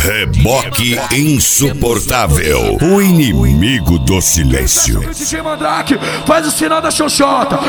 Reboque insuportável, o inimigo do silêncio. DJ Mandrake, faz o sinal da xoxota.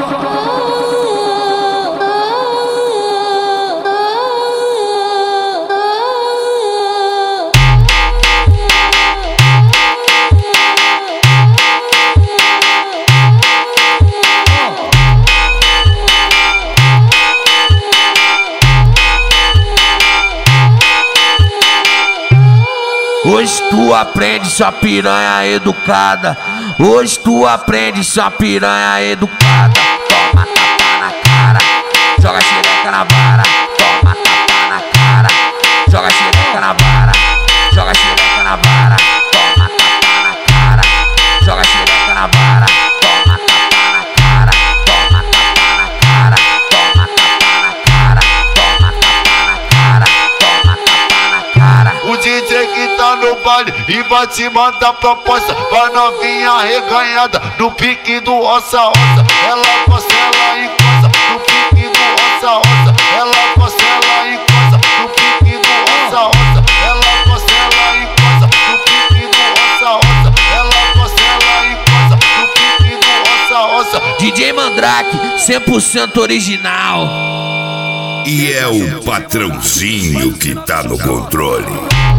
Hoje tu aprende, sua piranha educada. Hoje tu aprende, sua piranha educada. Toma tapa na cara, joga xereca na vara. Toma tapa na cara, joga xereca na vara. Joga xereca na vara. Toma tapa na cara, joga xereca na vara. Toma tapa na cara, toma tapa na cara. Toma tapa na cara, toma tapa na cara. Toma tapa na cara. O DJ que tá no baile e vai te mandar proposta. Vai novinha reganhada no pique do ossa-ossa. Ela gosta, ela encosta no pique do ossa-ossa. Ela gosta, ela encosta no pique do ossa-ossa. Ela gosta, ela encosta no pique do ossa-ossa. Ela gosta, ela encosta no pique do ossa-ossa. DJ Mandrake, 100% original. E é o patrãozinho que tá no controle.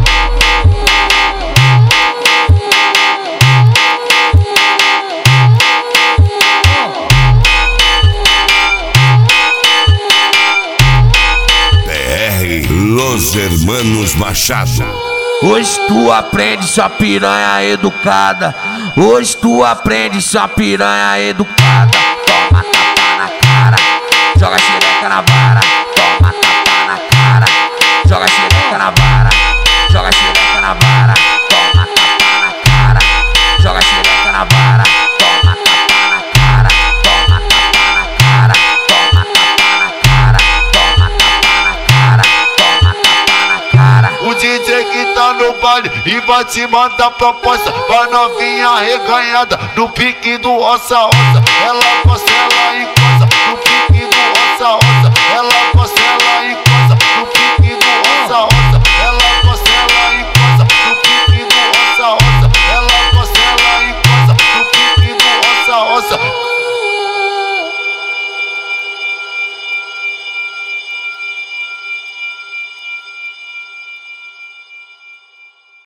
PR Los Hermanos Machado. Hoje tu aprende, sua piranha educada. Hoje tu aprende, sua piranha educada. Toma tapa na cara, joga xereca na vara. Toma tapa na cara, joga xereca na vara. Joga xereca na vara. Toma tapa na cara, joga xereca na vara. Toma tapa na cara, toma tapa na cara. Toma tapa na cara, toma tapa na cara. Toma tapa na cara. O DJ que tá no baile e vai te mandar proposta. Vai novinha reganhada no pique do ossa-ossa. Ela gosta,